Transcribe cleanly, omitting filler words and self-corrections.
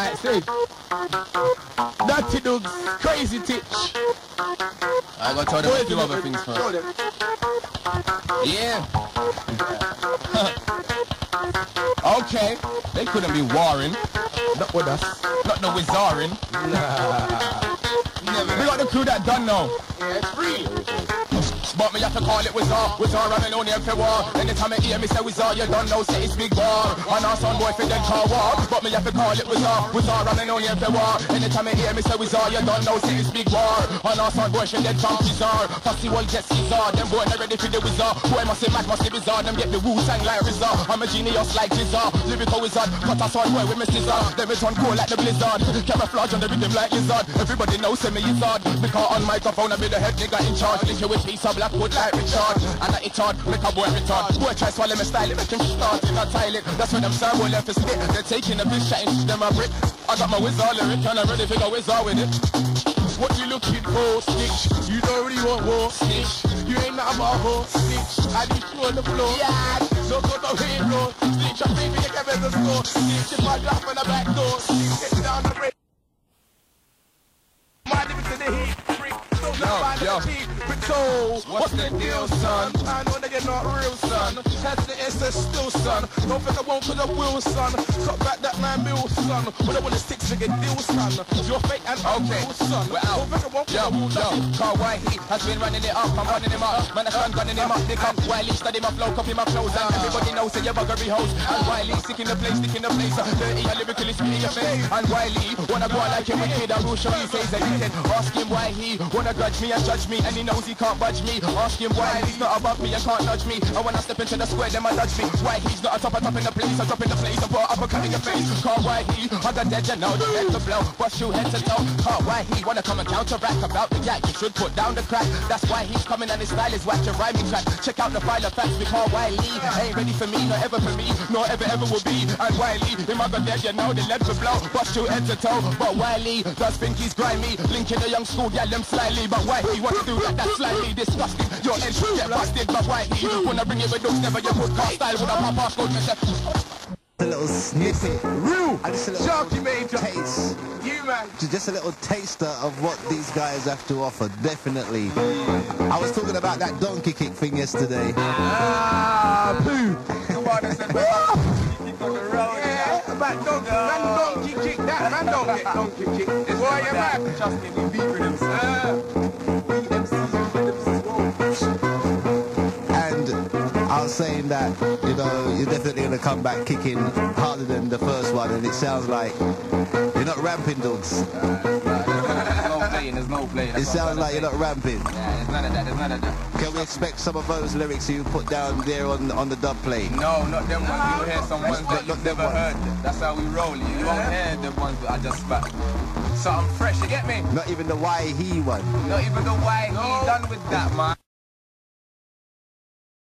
Alright, see. Dirty Dogs, Crazy Titch. I gotta tell them a few other things first. Yeah. Okay. They couldn't be warring. Not with us. Not the Wizzaring. We got the crew that done now. Yeah, it's free. But me have to call it Wizard. Wizard running on here for war. Anytime I hear me say Wizard, you don't know, say it's big war. And our son boy for the car war. But me have to call it Wizard. Wizard running on here for war. Anytime I hear me say Wizard, you don't know, say it's big war. And our son boy for the jump Wizard. Fussy will get Caesar. Them boy not ready for the Wizard. Boy must be mad, must be bizarre. Them get the Wu-Tang like Wizard. I'm a genius like Wizard. Lyrical Wizard. Cut a sword boy with me scissor. Them is on cool like the Blizzard. Camouflage on the rhythm like Lizard. Everybody knows say me Wizard. Because on microphone I be the head nigga in charge. Link you with piece of black wood like Richard. And I it hard, make a boy retard. Boy try swallow me style, it make him start in a toilet. That's when them star boy left to spit. They're taking a piss, chatting to them a brick. I got my Wizard lyric and I'm ready to go Wizard with it. What you looking for, snitch? You don't really want war, snitch. You ain't nothing but a whore, snitch. I need you on the floor, yeah. So go to hero, snitch. I'm baby, you can better score, snitch. If I drop on the back door, snitch. Get down the break. My niggas to the heat, freak. Yo. So, what's the deal, son? I know that you're not real, son. Has the SS still, son. Don't think I won't put a will, son. Cut back that 9 mil, son. When I want a 6-figure deal, son. You're fake and okay, son. We're out. Don't think I won't put a will, son. Carl Whitey has been running it up. I'm running him up. Man, I'm gunning him up. Pick up Wiley, study my flow, copy my flows. And everybody knows that you're buggery hoes. And Wiley, stick in the place, stick in the place. Dirty, I lyrically spit in your face. And Wiley, wanna go out like him with kid. I will show you, says that he can. Ask him why he wanna grudge me and judge me. And he knows he can't budge me. Ask him why he's not above me and can't nudge me. And when I step into the square, then I nudge me. Why he's not a top in the place. I drop in the place and put up a cut in your face. Call why he, I got dead, you know, the head to blow. Bust you head to toe. Call why he wanna come and counteract about the yak. You should put down the crack. That's why he's coming and his style is whack. Your rhyming track. Check out the file of facts. We call Wiley. Ain't ready for me, not ever for me, nor ever will be. And Wiley, him I got dead, you know, the lead to blow. Bust you head to toe. But Wiley does think he's grimy. Linking the young school, yeah, them slightly. But why he wanna do that? That's slightly disgusting. Your end get busted, but why he wanna bring it with those never your podcast style with a pop-off gold A little snippet, real, and just a little Sharky Major taste. You man, just a little taster of what these guys have to offer. Definitely. I was talking about that donkey kick thing yesterday. Boo! Come on, I said, kick on the road. Yeah, man donkey kick that. Man don't get donkey kick. It's why you're mad. Trust me, we beat with them. I was saying that, you know, you're definitely going to come back kicking harder than the first one, and it sounds like you're not ramping, dogs. There's no playing. It sounds like you're not ramping. Yeah, there's none of that. Can we expect some of those lyrics you put down there on the dub plate? No, not them ones. You'll hear some ones that you've never heard. That's how we roll. You won't hear the ones that I just spat. So I'm fresh, you get me? Not even the why he one. Not even the why he done with that, man.